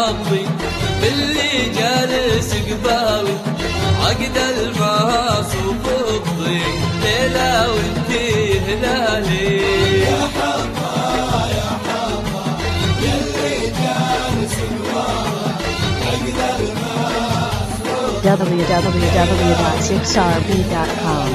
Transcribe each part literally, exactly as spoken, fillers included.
حظي باللي جالس قبالي، عقد المعاصي وفضي ليلة وانتي هلالي. يا حظا يا حظا يلي جالس قبالي، عقد المعاصي w w w dot six r b dot com.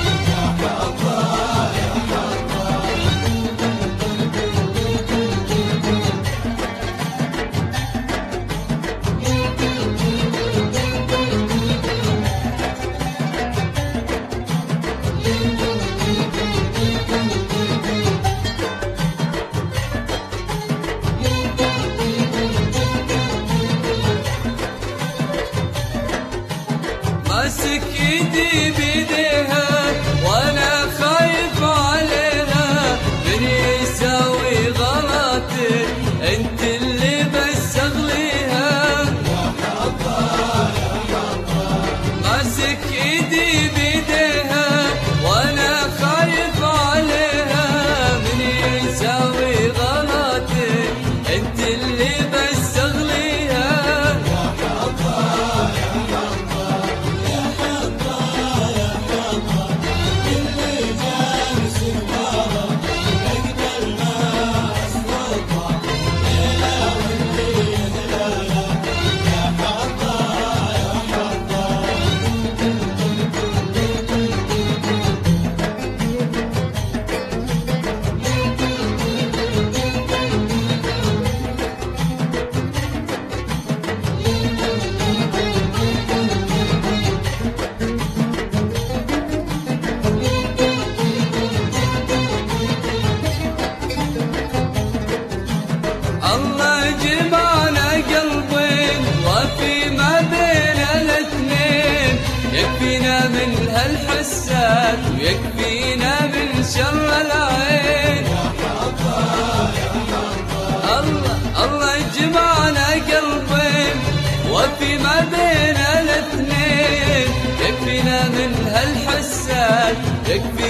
ماسك ايدي بيديها وانا خايف عليها، من يساوي غلط انت اللي بس اغليها. ماسك ايدي بيديها وانا خايف عليها، من يساوي غلط انت اللي بس اغليها. الله جمعنا قلبين وفي ما بين الاثنين، يكفينا من هالحسات ويكفينا من شر العين. الله الله جمعنا قلبين وفي ما بين الاثنين، يكفينا من هالحسات يكفي